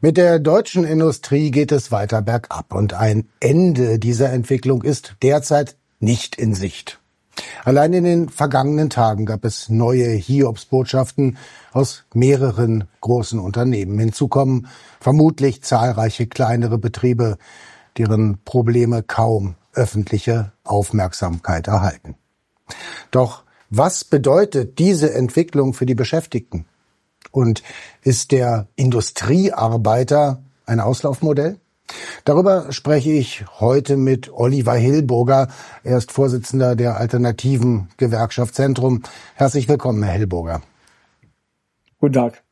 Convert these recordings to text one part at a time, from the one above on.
Mit der deutschen Industrie geht es weiter bergab und ein Ende dieser Entwicklung ist derzeit nicht in Sicht. Allein in den vergangenen Tagen gab es neue Hiobsbotschaften aus mehreren großen Unternehmen. Hinzu kommen vermutlich zahlreiche kleinere Betriebe, deren Probleme kaum öffentliche Aufmerksamkeit erhalten. Doch was bedeutet diese Entwicklung für die Beschäftigten? Und ist der Industriearbeiter ein Auslaufmodell? Darüber spreche ich heute mit Oliver Hillburger. Er ist Vorsitzender der Alternativen Gewerkschaft Zentrum. Herzlich willkommen, Herr Hillburger. Guten Tag.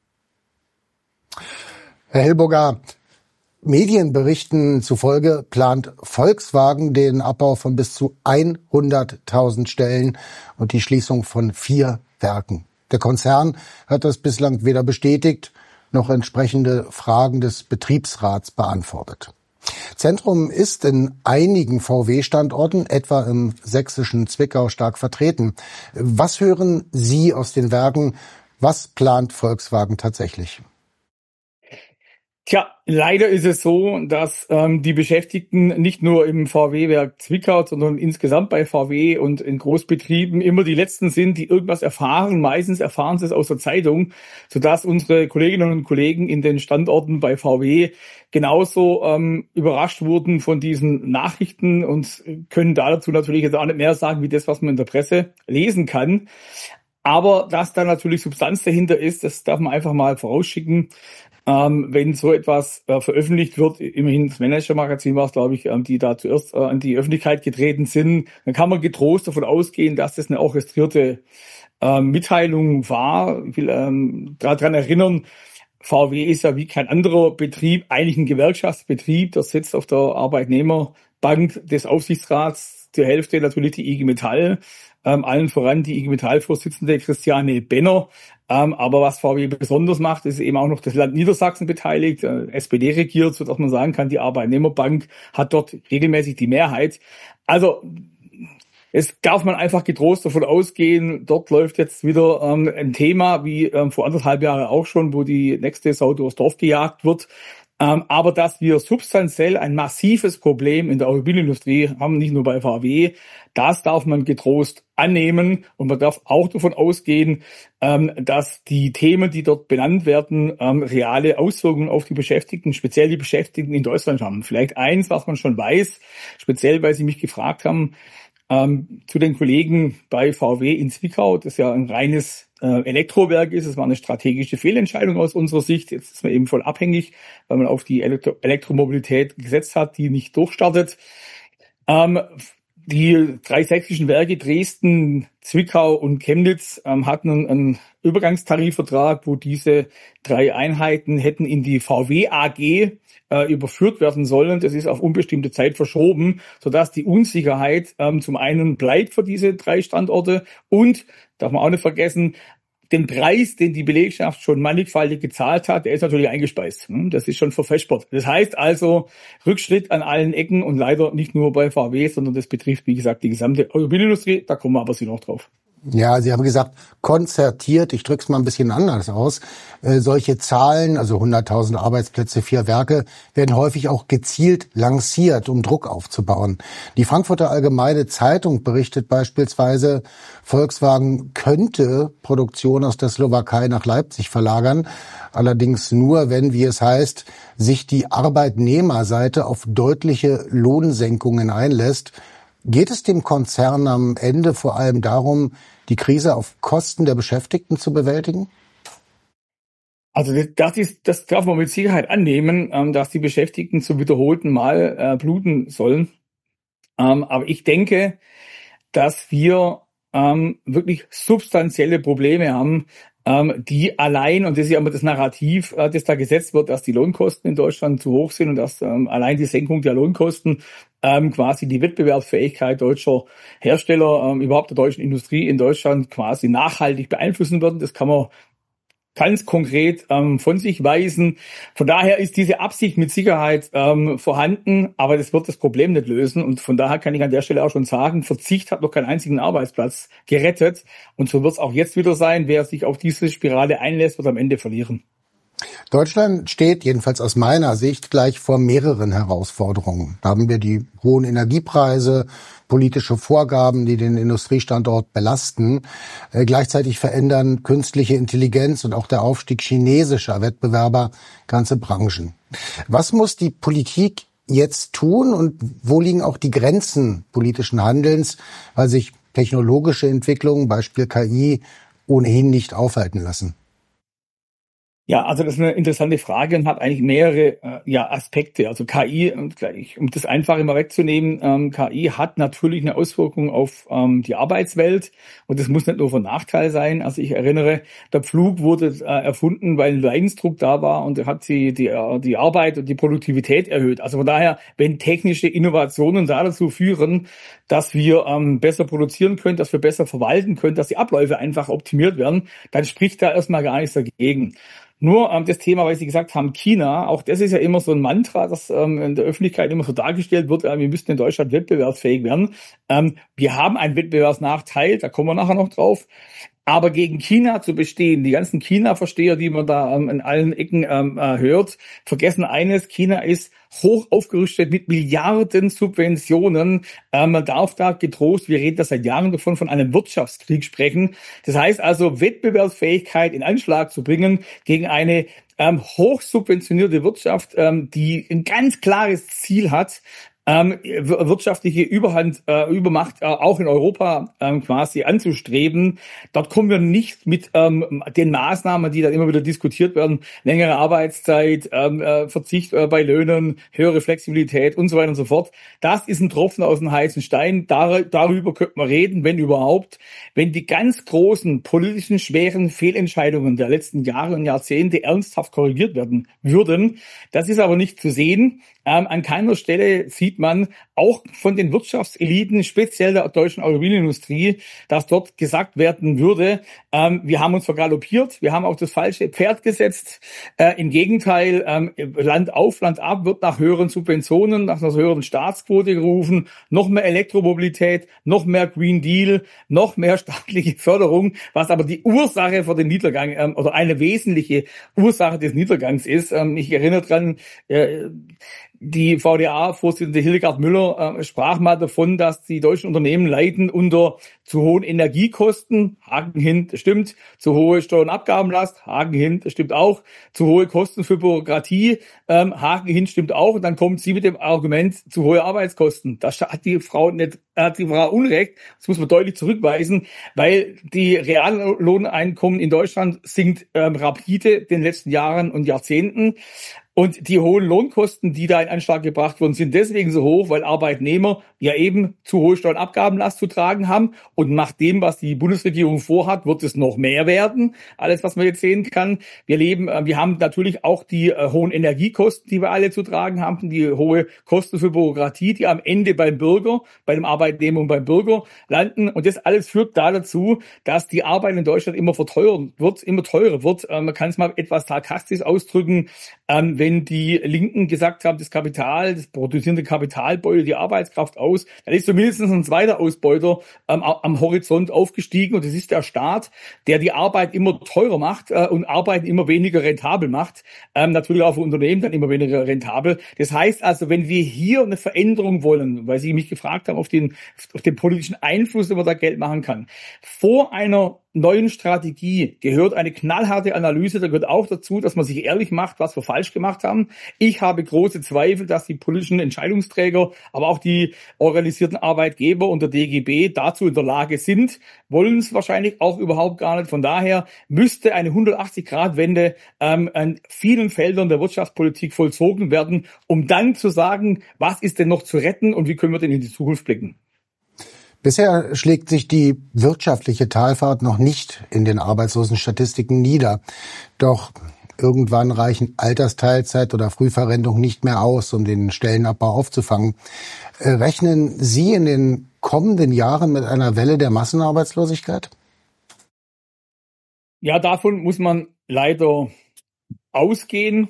Herr Hillburger, Medienberichten zufolge plant Volkswagen den Abbau von bis zu 100.000 Stellen und die Schließung von 4 Werken. Der Konzern hat das bislang weder bestätigt noch entsprechende Fragen des Betriebsrats beantwortet. Zentrum ist in einigen VW-Standorten, etwa im sächsischen Zwickau, stark vertreten. Was hören Sie aus den Werken? Was plant Volkswagen tatsächlich? Tja, leider ist es so, dass die Beschäftigten nicht nur im VW-Werk Zwickau, sondern insgesamt bei VW und in Großbetrieben immer die Letzten sind, die irgendwas erfahren. Meistens erfahren sie es aus der Zeitung, sodass unsere Kolleginnen und Kollegen in den Standorten bei VW genauso überrascht wurden von diesen Nachrichten und können dazu natürlich jetzt auch nicht mehr sagen, wie das, was man in der Presse lesen kann. Aber dass da natürlich Substanz dahinter ist, das darf man einfach mal vorausschicken. Wenn so etwas veröffentlicht wird, immerhin das Manager-Magazin war es, glaube ich, die da zuerst an die Öffentlichkeit getreten sind, dann kann man getrost davon ausgehen, dass das eine orchestrierte Mitteilung war. Ich will daran erinnern, VW ist ja wie kein anderer Betrieb, eigentlich ein Gewerkschaftsbetrieb, der sitzt auf der Arbeitnehmerbank des Aufsichtsrats, zur Hälfte natürlich die IG Metall, allen voran die IG Metall-Vorsitzende Christiane Benner. Aber was VW besonders macht, ist eben auch noch das Land Niedersachsen beteiligt, SPD regiert, sodass man sagen kann, die Arbeitnehmerbank hat dort regelmäßig die Mehrheit. Also es darf man einfach getrost davon ausgehen, dort läuft jetzt wieder ein Thema, wie vor 1,5 Jahren auch schon, wo die nächste Sau durchs Dorf gejagt wird. Aber dass wir substanziell ein massives Problem in der Automobilindustrie haben, nicht nur bei VW, das darf man getrost annehmen. Und man darf auch davon ausgehen, dass die Themen, die dort benannt werden, reale Auswirkungen auf die Beschäftigten, speziell die Beschäftigten in Deutschland haben. Vielleicht eins, was man schon weiß, speziell weil Sie mich gefragt haben, zu den Kollegen bei VW in Zwickau, das ja ein reines Elektrowerk ist. Es war eine strategische Fehlentscheidung aus unserer Sicht. Jetzt ist man eben voll abhängig, weil man auf die Elektromobilität gesetzt hat, die nicht durchstartet. Die 3 sächsischen Werke Dresden, Zwickau und Chemnitz hatten einen Übergangstarifvertrag, wo diese 3 Einheiten hätten in die VW AG überführt werden sollen. Das ist auf unbestimmte Zeit verschoben, sodass die Unsicherheit zum einen bleibt für diese 3 Standorte und, darf man auch nicht vergessen, den Preis, den die Belegschaft schon mannigfaltig gezahlt hat, der ist natürlich eingespeist. Das ist schon verfespert. Das heißt also Rückschritt an allen Ecken und leider nicht nur bei VW, sondern das betrifft, wie gesagt, die gesamte Automobilindustrie. Da kommen wir aber noch drauf. Ja, Sie haben gesagt, konzertiert, ich drücke es mal ein bisschen anders aus. Solche Zahlen, also 100.000 Arbeitsplätze, 4 Werke, werden häufig auch gezielt lanciert, um Druck aufzubauen. Die Frankfurter Allgemeine Zeitung berichtet beispielsweise, Volkswagen könnte Produktion aus der Slowakei nach Leipzig verlagern. Allerdings nur, wenn, wie es heißt, sich die Arbeitnehmerseite auf deutliche Lohnsenkungen einlässt. Geht es dem Konzern am Ende vor allem darum, die Krise auf Kosten der Beschäftigten zu bewältigen? Also das darf man mit Sicherheit annehmen, dass die Beschäftigten zum wiederholten Mal bluten sollen. Aber ich denke, dass wir wirklich substanzielle Probleme haben, die allein, und das ist ja immer das Narrativ, das da gesetzt wird, dass die Lohnkosten in Deutschland zu hoch sind und dass allein die Senkung der Lohnkosten quasi die Wettbewerbsfähigkeit deutscher Hersteller, überhaupt der deutschen Industrie in Deutschland quasi nachhaltig beeinflussen würden. Das kann man ganz konkret von sich weisen. Von daher ist diese Absicht mit Sicherheit vorhanden, aber das wird das Problem nicht lösen. Und von daher kann ich an der Stelle auch schon sagen, Verzicht hat noch keinen einzigen Arbeitsplatz gerettet. Und so wird es auch jetzt wieder sein. Wer sich auf diese Spirale einlässt, wird am Ende verlieren. Deutschland steht, jedenfalls aus meiner Sicht, gleich vor mehreren Herausforderungen. Da haben wir die hohen Energiepreise, politische Vorgaben, die den Industriestandort belasten. Gleichzeitig verändern künstliche Intelligenz und auch der Aufstieg chinesischer Wettbewerber ganze Branchen. Was muss die Politik jetzt tun und wo liegen auch die Grenzen politischen Handelns, weil sich technologische Entwicklungen, Beispiel KI, ohnehin nicht aufhalten lassen? Ja, also das ist eine interessante Frage und hat eigentlich mehrere Aspekte. Also KI, und gleich, um das Einfache mal wegzunehmen, KI hat natürlich eine Auswirkung auf die Arbeitswelt und das muss nicht nur von Nachteil sein. Also ich erinnere, der Pflug wurde erfunden, weil ein Leidensdruck da war und hat die Arbeit und die Produktivität erhöht. Also von daher, wenn technische Innovationen da dazu führen, dass wir besser produzieren können, dass wir besser verwalten können, dass die Abläufe einfach optimiert werden, dann spricht da erstmal gar nichts dagegen. Nur das Thema, weil Sie gesagt haben, China, auch das ist ja immer so ein Mantra, das in der Öffentlichkeit immer so dargestellt wird, wir müssten in Deutschland wettbewerbsfähig werden. Wir haben einen Wettbewerbsnachteil, da kommen wir nachher noch drauf. Aber gegen China zu bestehen, die ganzen China-Versteher, die man da in allen Ecken hört, vergessen eines: China ist hoch aufgerüstet mit Milliarden Subventionen. Man darf da getrost, wir reden da seit Jahren davon, von einem Wirtschaftskrieg sprechen. Das heißt also, Wettbewerbsfähigkeit in Anschlag zu bringen gegen eine hochsubventionierte Wirtschaft, die ein ganz klares Ziel hat, wirtschaftliche Übermacht auch in Europa quasi anzustreben. Dort kommen wir nicht mit den Maßnahmen, die dann immer wieder diskutiert werden: längere Arbeitszeit, Verzicht bei Löhnen, höhere Flexibilität und so weiter und so fort. Das ist ein Tropfen aus dem heißen Stein. Darüber könnte man reden, wenn überhaupt. Wenn die ganz großen politischen, schweren Fehlentscheidungen der letzten Jahre und Jahrzehnte ernsthaft korrigiert werden würden. Das ist aber nicht zu sehen. An keiner Stelle sieht man, auch von den Wirtschaftseliten, speziell der deutschen Automobilindustrie, dass dort gesagt werden würde, wir haben uns vergaloppiert, wir haben auf das falsche Pferd gesetzt. Im Gegenteil, Land auf, Land ab wird nach höheren Subventionen, nach einer höheren Staatsquote gerufen, noch mehr Elektromobilität, noch mehr Green Deal, noch mehr staatliche Förderung, was aber die Ursache für den Niedergang oder eine wesentliche Ursache des Niedergangs ist. Ich erinnere dran, die VDA-Vorsitzende Hildegard Müller sprach mal davon, dass die deutschen Unternehmen leiden unter zu hohen Energiekosten. Haken hin, das stimmt. Zu hohe Steuer- und Abgabenlast. Haken hin, das stimmt auch. Zu hohe Kosten für Bürokratie. Haken hin, stimmt auch. Und dann kommt sie mit dem Argument, zu hohe Arbeitskosten. Da hat die Frau Unrecht. Das muss man deutlich zurückweisen, weil die Reallohneinkommen in Deutschland sinkt rapide in den letzten Jahren und Jahrzehnten. Und die hohen Lohnkosten, die da in Anschlag gebracht wurden, sind deswegen so hoch, weil Arbeitnehmer ja eben zu hohe Steuer- und Abgabenlast zu tragen haben. Und nach dem, was die Bundesregierung vorhat, wird es noch mehr werden. Alles, was man jetzt sehen kann. Wir haben natürlich auch die hohen Energiekosten, die wir alle zu tragen haben, die hohe Kosten für Bürokratie, die am Ende beim Bürger, bei dem Arbeitnehmer und beim Bürger landen. Und das alles führt dazu, dass die Arbeit in Deutschland immer teurer wird. Man kann es mal etwas sarkastisch ausdrücken. Wenn die Linken gesagt haben, das produzierende Kapital beutet die Arbeitskraft aus, dann ist zumindest ein zweiter Ausbeuter am Horizont aufgestiegen, und das ist der Staat, der die Arbeit immer teurer macht und Arbeit immer weniger rentabel macht. Natürlich auch für Unternehmen dann immer weniger rentabel. Das heißt also, wenn wir hier eine Veränderung wollen, weil Sie mich gefragt haben, auf den politischen Einfluss, den man da Geld machen kann, vor einer neuen Strategie gehört eine knallharte Analyse. Da gehört auch dazu, dass man sich ehrlich macht, was wir falsch gemacht haben. Ich habe große Zweifel, dass die politischen Entscheidungsträger, aber auch die organisierten Arbeitgeber und der DGB dazu in der Lage sind, wollen es wahrscheinlich auch überhaupt gar nicht. Von daher müsste eine 180-Grad-Wende an vielen Feldern der Wirtschaftspolitik vollzogen werden, um dann zu sagen, was ist denn noch zu retten und wie können wir denn in die Zukunft blicken. Bisher schlägt sich die wirtschaftliche Talfahrt noch nicht in den Arbeitslosenstatistiken nieder. Doch irgendwann reichen Altersteilzeit oder Frühverrentung nicht mehr aus, um den Stellenabbau aufzufangen. Rechnen Sie in den kommenden Jahren mit einer Welle der Massenarbeitslosigkeit? Ja, davon muss man leider ausgehen.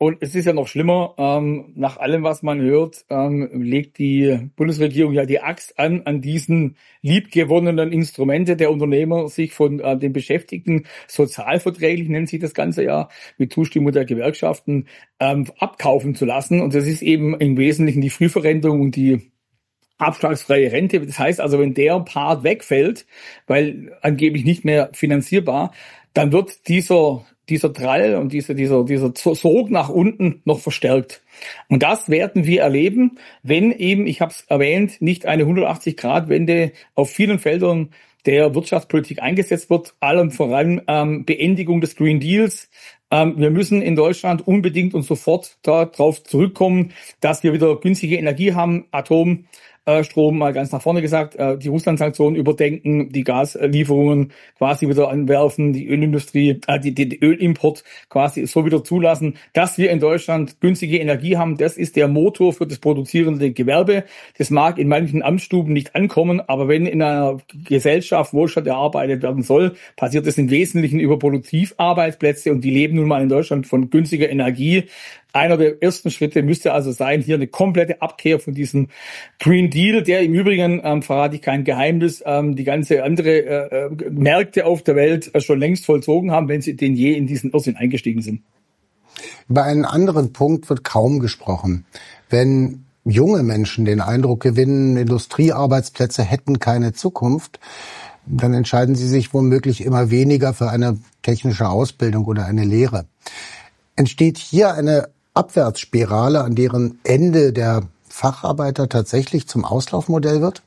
Und es ist ja noch schlimmer, nach allem, was man hört, legt die Bundesregierung ja die Axt an diesen liebgewonnenen Instrumente der Unternehmer, sich von den Beschäftigten sozialverträglich, nennt sich das Ganze ja, mit Zustimmung der Gewerkschaften, abkaufen zu lassen. Und das ist eben im Wesentlichen die Frühverrentung und die abschlagsfreie Rente. Das heißt also, wenn der Part wegfällt, weil angeblich nicht mehr finanzierbar, dann wird dieser Drall und dieser Sog nach unten noch verstärkt. Und das werden wir erleben, wenn eben, ich habe es erwähnt, nicht eine 180-Grad-Wende auf vielen Feldern der Wirtschaftspolitik eingesetzt wird, allem voran Beendigung des Green Deals. Wir müssen in Deutschland unbedingt und sofort darauf zurückkommen, dass wir wieder günstige Energie haben, Atomstrom mal ganz nach vorne gesagt, die Russland-Sanktionen überdenken, die Gaslieferungen quasi wieder anwerfen, die Ölindustrie, die Ölimport quasi so wieder zulassen, dass wir in Deutschland günstige Energie haben. Das ist der Motor für das produzierende Gewerbe. Das mag in manchen Amtsstuben nicht ankommen, aber wenn in einer Gesellschaft Wohlstand erarbeitet werden soll, passiert es im Wesentlichen über Produktivarbeitsplätze und die leben nun mal in Deutschland von günstiger Energie. Einer der ersten Schritte müsste also sein, hier eine komplette Abkehr von diesem Green Deal, der im Übrigen, verrate ich kein Geheimnis, die ganze andere Märkte auf der Welt schon längst vollzogen haben, wenn sie denn je in diesen Irrsinn eingestiegen sind. Über einen anderen Punkt wird kaum gesprochen. Wenn junge Menschen den Eindruck gewinnen, Industriearbeitsplätze hätten keine Zukunft, dann entscheiden sie sich womöglich immer weniger für eine technische Ausbildung oder eine Lehre. Entsteht hier eine Abwärtsspirale, an deren Ende der Facharbeiter tatsächlich zum Auslaufmodell wird?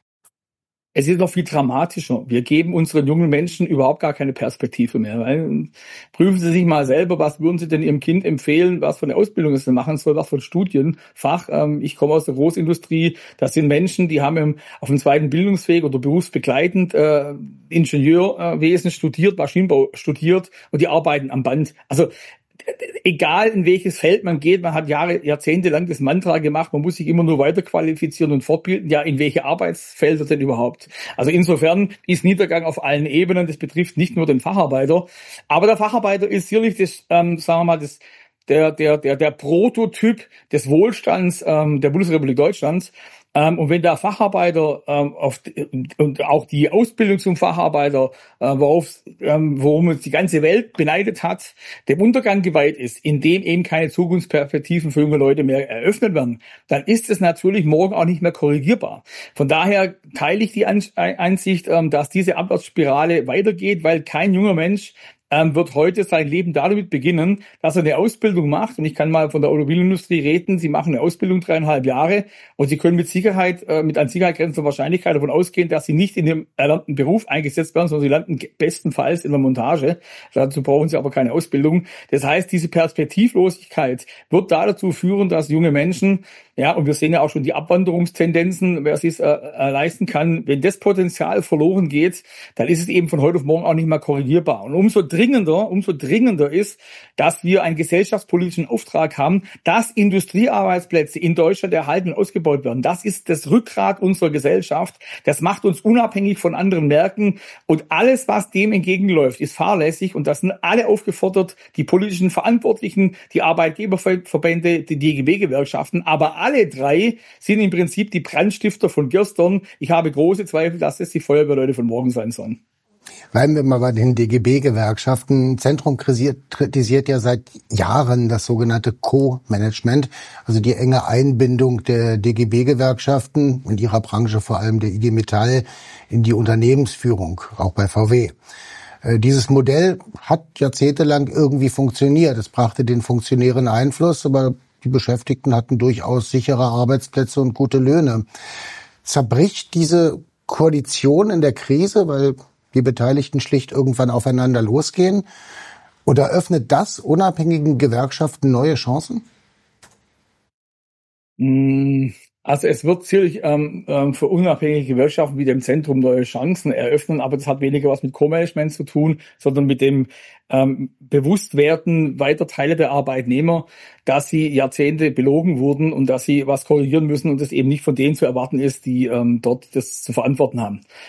Es ist noch viel dramatischer. Wir geben unseren jungen Menschen überhaupt gar keine Perspektive mehr. Weil, prüfen Sie sich mal selber, was würden Sie denn Ihrem Kind empfehlen, was für eine Ausbildung es denn machen soll, was für ein Studienfach. Ich komme aus der Großindustrie. Das sind Menschen, die haben auf dem zweiten Bildungsweg oder berufsbegleitend Ingenieurwesen studiert, Maschinenbau studiert und die arbeiten am Band. Also egal in welches Feld man geht, man hat Jahrzehnte lang das Mantra gemacht, man muss sich immer nur weiterqualifizieren und fortbilden. Ja, in welche Arbeitsfelder denn überhaupt? Also insofern ist Niedergang auf allen Ebenen, das betrifft nicht nur den Facharbeiter, aber der Facharbeiter ist sicherlich das, sagen wir mal, der Prototyp des Wohlstands der Bundesrepublik Deutschlands. Und wenn der Facharbeiter und auch die Ausbildung zum Facharbeiter, worum uns die ganze Welt beneidet hat, dem Untergang geweiht ist, indem eben keine Zukunftsperspektiven für junge Leute mehr eröffnet werden, dann ist es natürlich morgen auch nicht mehr korrigierbar. Von daher teile ich die Ansicht, dass diese Abwärtsspirale weitergeht, weil kein junger Mensch wird heute sein Leben damit beginnen, dass er eine Ausbildung macht. Und ich kann mal von der Automobilindustrie reden. Sie machen eine Ausbildung 3,5 Jahre und Sie können mit Sicherheit, mit an Sicherheit grenzender Wahrscheinlichkeit davon ausgehen, dass Sie nicht in dem erlernten Beruf eingesetzt werden, sondern Sie landen bestenfalls in der Montage. Dazu brauchen Sie aber keine Ausbildung. Das heißt, diese Perspektivlosigkeit wird dazu führen, dass junge Menschen, ja, und wir sehen ja auch schon die Abwanderungstendenzen, wer es leisten kann, wenn das Potenzial verloren geht, dann ist es eben von heute auf morgen auch nicht mehr korrigierbar. Und umso dringender ist, dass wir einen gesellschaftspolitischen Auftrag haben, dass Industriearbeitsplätze in Deutschland erhalten und ausgebaut werden. Das ist das Rückgrat unserer Gesellschaft. Das macht uns unabhängig von anderen Märkten. Und alles, was dem entgegenläuft, ist fahrlässig. Und das sind alle aufgefordert, die politischen Verantwortlichen, die Arbeitgeberverbände, die DGB-Gewerkschaften. Aber alle drei sind im Prinzip die Brandstifter von gestern. Ich habe große Zweifel, dass es die Feuerwehrleute von morgen sein sollen. Bleiben wir mal bei den DGB-Gewerkschaften. Zentrum kritisiert ja seit Jahren das sogenannte Co-Management, also die enge Einbindung der DGB-Gewerkschaften, in ihrer Branche vor allem der IG Metall, in die Unternehmensführung, auch bei VW. Dieses Modell hat jahrzehntelang irgendwie funktioniert. Es brachte den Funktionären Einfluss, aber die Beschäftigten hatten durchaus sichere Arbeitsplätze und gute Löhne. Zerbricht diese Koalition in der Krise, weil die Beteiligten schlicht irgendwann aufeinander losgehen? Oder öffnet das unabhängigen Gewerkschaften neue Chancen? Also es wird sicherlich für unabhängige Gewerkschaften wie dem Zentrum neue Chancen eröffnen, aber das hat weniger was mit Co-Management zu tun, sondern mit dem Bewusstwerden weiter Teile der Arbeitnehmer, dass sie Jahrzehnte belogen wurden und dass sie was korrigieren müssen und es eben nicht von denen zu erwarten ist, die dort das zu verantworten haben.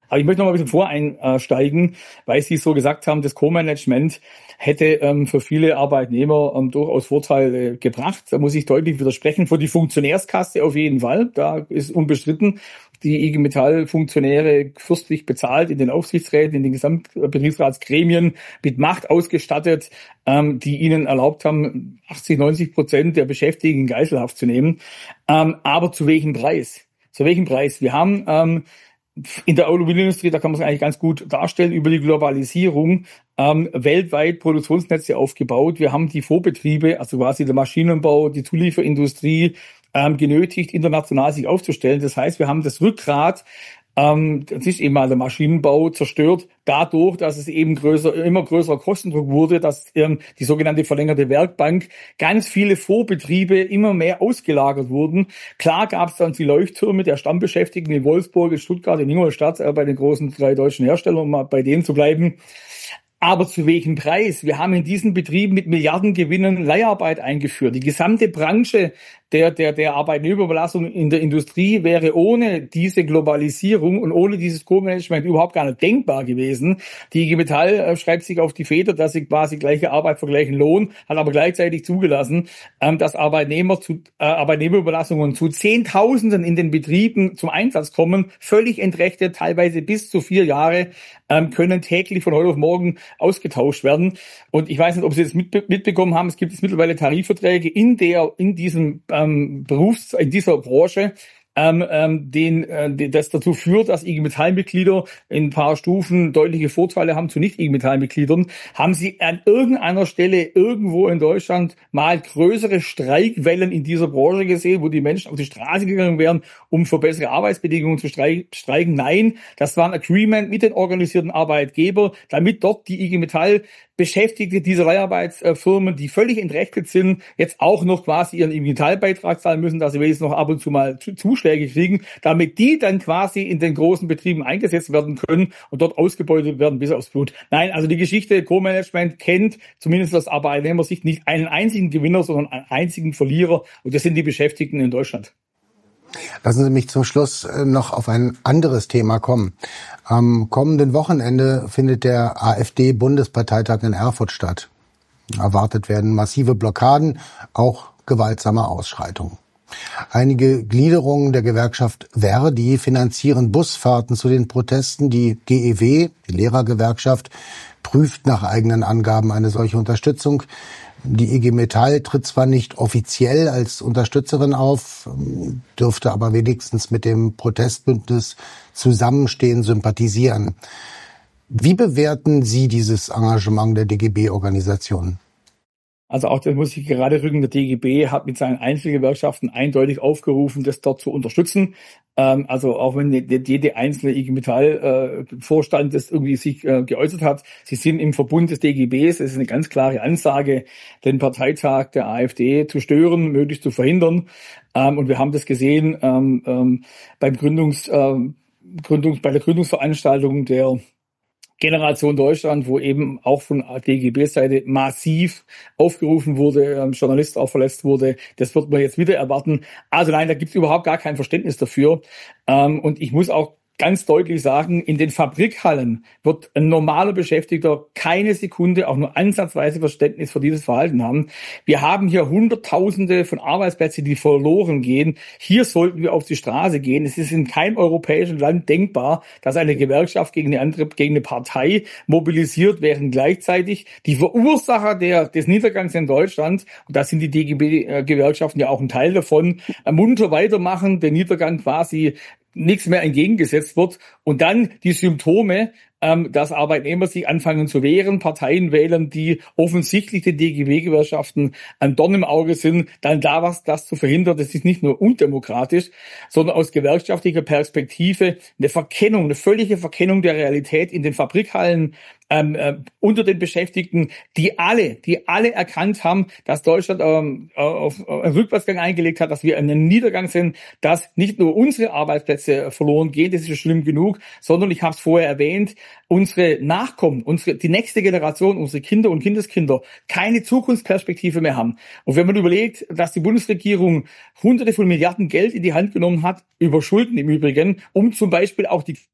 Aber ich möchte noch mal ein bisschen voreinsteigen, weil Sie so gesagt haben, das Co-Management hätte für viele Arbeitnehmer durchaus Vorteile gebracht. Da muss ich deutlich widersprechen. Für die Funktionärskasse auf jeden Fall. Da ist unbestritten. Die IG Metall-Funktionäre fürstlich bezahlt in den Aufsichtsräten, in den Gesamtbetriebsratsgremien, mit Macht ausgestattet, die ihnen erlaubt haben, 80-90% der Beschäftigten in Geiselhaft zu nehmen. Aber zu welchem Preis? Zu welchem Preis? Wir haben in der Automobilindustrie, da kann man es eigentlich ganz gut darstellen, über die Globalisierung weltweit Produktionsnetze aufgebaut. Wir haben die Vorbetriebe, also quasi der Maschinenbau, die Zulieferindustrie, genötigt, international sich aufzustellen. Das heißt, wir haben das Rückgrat, das ist eben mal der Maschinenbau zerstört, dadurch, dass es eben immer größerer Kostendruck wurde, dass die sogenannte verlängerte Werkbank, ganz viele Vorbetriebe immer mehr ausgelagert wurden. Klar gab es dann die Leuchttürme der Stammbeschäftigten in Wolfsburg, in Stuttgart, in Ingolstadt, bei den großen 3 deutschen Herstellern, um mal bei denen zu bleiben. Aber zu welchem Preis? Wir haben in diesen Betrieben mit Milliardengewinnen Leiharbeit eingeführt. Die gesamte Branche der Arbeitnehmerüberlassung in der Industrie wäre ohne diese Globalisierung und ohne dieses Co-Management überhaupt gar nicht denkbar gewesen. Die IG Metall schreibt sich auf die Feder, dass sie quasi gleiche Arbeit für gleichen Lohn, hat aber gleichzeitig zugelassen, dass Arbeitnehmerüberlassungen zu Zehntausenden in den Betrieben zum Einsatz kommen, völlig entrechtet, teilweise bis zu 4 Jahre, können täglich von heute auf morgen ausgetauscht werden. Und ich weiß nicht, ob Sie das mitbekommen haben, es gibt jetzt mittlerweile Tarifverträge in dieser Branche, das dazu führt, dass IG Metall-Mitglieder in ein paar Stufen deutliche Vorteile haben zu nicht-IG Metall-Mitgliedern. Haben Sie an irgendeiner Stelle irgendwo in Deutschland mal größere Streikwellen in dieser Branche gesehen, wo die Menschen auf die Straße gegangen wären, um für bessere Arbeitsbedingungen zu streiken? Nein, das war ein Agreement mit den organisierten Arbeitgebern, damit dort die IG Metall Beschäftigte dieser Leiharbeitsfirmen, die völlig entrechtet sind, jetzt auch noch quasi ihren IG Metall-Beitrag zahlen müssen, dass sie wenigstens noch ab und zu mal Zuschläge kriegen, damit die dann quasi in den großen Betrieben eingesetzt werden können und dort ausgebeutet werden bis aufs Blut. Nein, also die Geschichte Co-Management kennt zumindest aus Arbeitnehmersicht nicht einen einzigen Gewinner, sondern einen einzigen Verlierer, und das sind die Beschäftigten in Deutschland. Lassen Sie mich zum Schluss noch auf ein anderes Thema kommen. Am kommenden Wochenende findet der AfD-Bundesparteitag in Erfurt statt. Erwartet werden massive Blockaden, auch gewaltsame Ausschreitungen. Einige Gliederungen der Gewerkschaft Verdi finanzieren Busfahrten zu den Protesten. Die GEW, die Lehrergewerkschaft, prüft nach eigenen Angaben eine solche Unterstützung. Die IG Metall tritt zwar nicht offiziell als Unterstützerin auf, dürfte aber wenigstens mit dem Protestbündnis Zusammenstehen sympathisieren. Wie bewerten Sie dieses Engagement der DGB-Organisation? Also auch das muss ich gerade rücken. Der DGB hat mit seinen Einzelgewerkschaften eindeutig aufgerufen, das dort zu unterstützen. Also auch wenn jede einzelne IG Metall Vorstand das irgendwie sich geäußert hat, sie sind im Verbund des DGBs. Das ist eine ganz klare Ansage, den Parteitag der AfD zu stören, möglichst zu verhindern. Und wir haben das gesehen bei der Gründungsveranstaltung der Generation Deutschland, wo eben auch von DGB-Seite massiv aufgerufen wurde, Journalist auch verletzt wurde. Das wird man jetzt wieder erwarten. Also nein, da gibt es überhaupt gar kein Verständnis dafür. Und ich muss auch ganz deutlich sagen, in den Fabrikhallen wird ein normaler Beschäftigter keine Sekunde, auch nur ansatzweise Verständnis für dieses Verhalten haben. Wir haben hier Hunderttausende von Arbeitsplätzen, die verloren gehen. Hier sollten wir auf die Straße gehen. Es ist in keinem europäischen Land denkbar, dass eine Gewerkschaft gegen eine Partei mobilisiert, während gleichzeitig die Verursacher des Niedergangs in Deutschland, und da sind die DGB-Gewerkschaften ja auch ein Teil davon, munter weitermachen, den Niedergang quasi nichts mehr entgegengesetzt wird, und dann die Symptome, dass Arbeitnehmer sich anfangen zu wehren, Parteien wählen, die offensichtlich den DGB-Gewerkschaften ein Dorn im Auge sind, dann das zu verhindern, das ist nicht nur undemokratisch, sondern aus gewerkschaftlicher Perspektive eine völlige Verkennung der Realität in den Fabrikhallen, unter den Beschäftigten, die alle erkannt haben, dass Deutschland auf einen Rückwärtsgang eingelegt hat, dass wir in einem Niedergang sind, dass nicht nur unsere Arbeitsplätze verloren gehen, das ist schlimm genug, sondern ich habe es vorher erwähnt, unsere Nachkommen, die nächste Generation, unsere Kinder und Kindeskinder keine Zukunftsperspektive mehr haben. Und wenn man überlegt, dass die Bundesregierung Hunderte von Milliarden Geld in die Hand genommen hat, über Schulden im Übrigen, um zum Beispiel auch die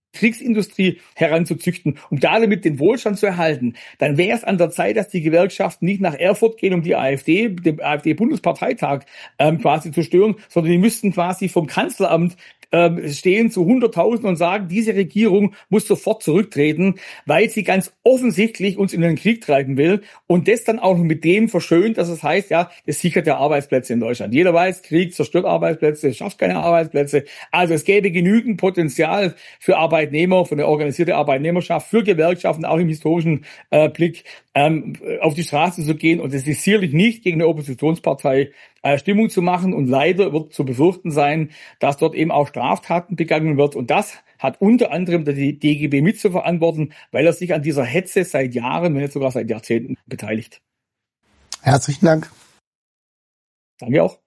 Kriegsindustrie heranzuzüchten, um damit den Wohlstand zu erhalten, dann wäre es an der Zeit, dass die Gewerkschaften nicht nach Erfurt gehen, um die AfD, den AfD-Bundesparteitag quasi zu stören, sondern die müssten quasi vom Kanzleramt stehen zu 100.000 und sagen, diese Regierung muss sofort zurücktreten, weil sie ganz offensichtlich uns in den Krieg treiben will und das dann auch mit dem verschönt, dass es heißt, ja, das sichert ja Arbeitsplätze in Deutschland. Jeder weiß, Krieg zerstört Arbeitsplätze, schafft keine Arbeitsplätze. Also es gäbe genügend Potenzial für Arbeitnehmer, für eine organisierte Arbeitnehmerschaft, für Gewerkschaften, auch im historischen Blick, auf die Straße zu gehen. Und es ist sicherlich nicht gegen eine Oppositionspartei Stimmung zu machen. Und leider wird zu befürchten sein, dass dort eben auch Straftaten begangen wird. Und das hat unter anderem der DGB mit zu verantworten, weil er sich an dieser Hetze seit Jahren, wenn nicht sogar seit Jahrzehnten beteiligt. Herzlichen Dank. Danke auch.